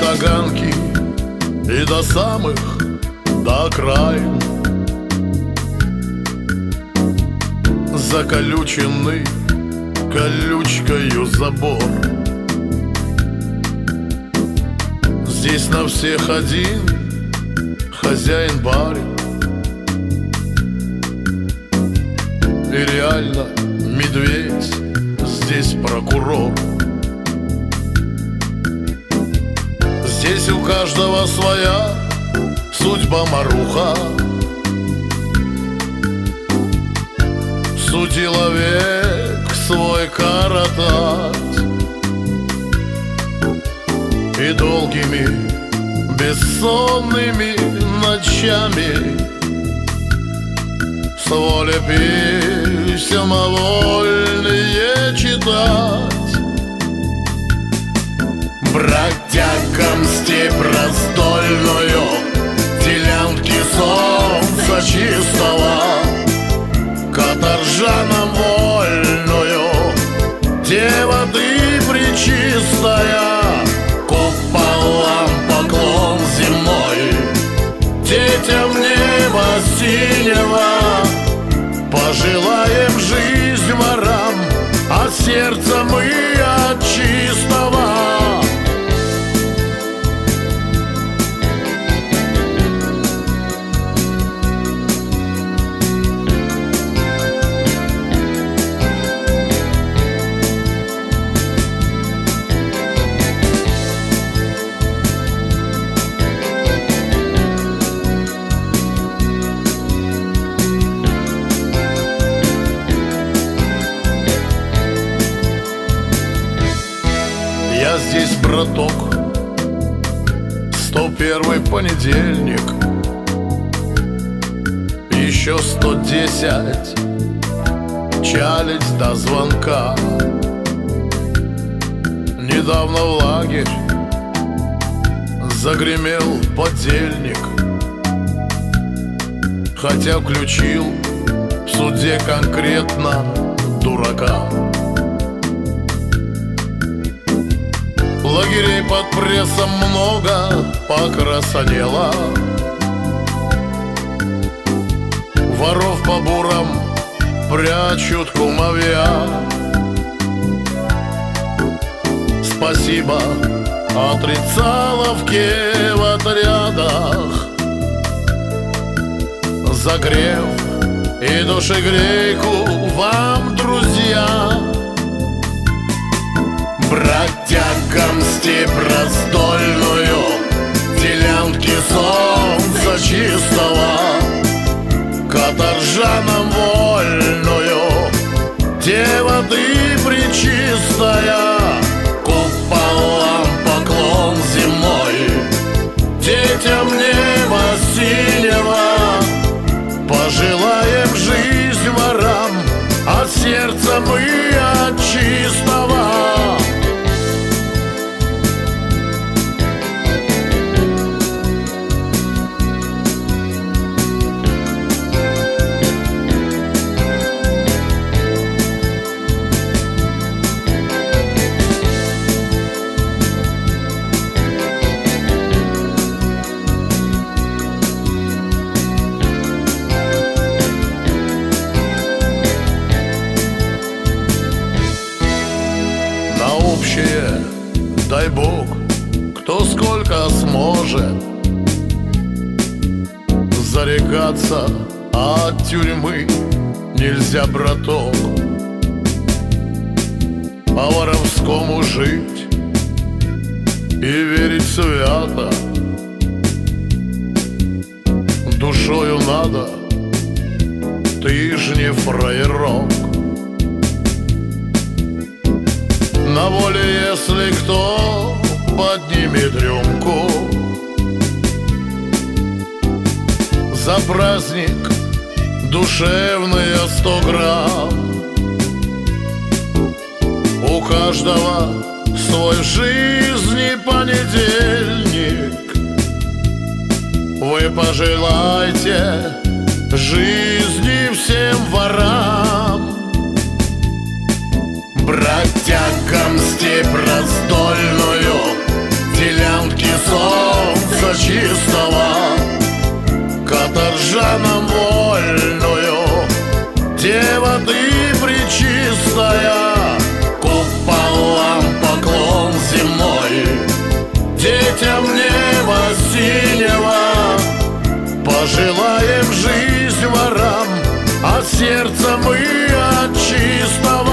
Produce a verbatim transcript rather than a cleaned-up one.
Таганки и до самых, до окраин. Заколюченный колючкою забор. Здесь на всех один хозяин-барин. И реально медведь здесь прокурор. Здесь у каждого своя судьба-маруха. Судила век свой коротать, и долгими бессонными ночами с воли письма вольные читать. Бродягам степь раздольную, делянки солнца чистого, каторжанам вольную, дева ты пречистая, куполам поклон земной, детям неба синего пожелаем жизнь ворам, от сердца мы от чистого. Я здесь, браток, сто первый понедельник, еще сто десять чалить до звонка. Недавно в лагерь загремел подельник, хотя включил в суде конкретно дурака. Лагерей под прессом много покрасанело, воров по бурам прячут кумовья. Спасибо отрицаловке в отрядах за грев и душегрейку вам, друзья. Бродягам степь раздольную, делянки солнца чистого, каторжанам вольную, дева ты пречистая, куполам поклон земной, детям неба синего пожелаем жизнь ворам, от сердца мы от чистого. Дай Бог, кто сколько сможет зарекаться от тюрьмы нельзя, браток. По-воровскому жить и верить свято душою надо, ты ж не фраерок. На воле, если кто поднимет рюмку за праздник душевные сто грамм, у каждого свой в жизни понедельник. Вы пожелайте жизни всем ворам, бродягам степь раздольную, делянки детям неба синего пожелаем жизнь ворам, от сердца мы от чистого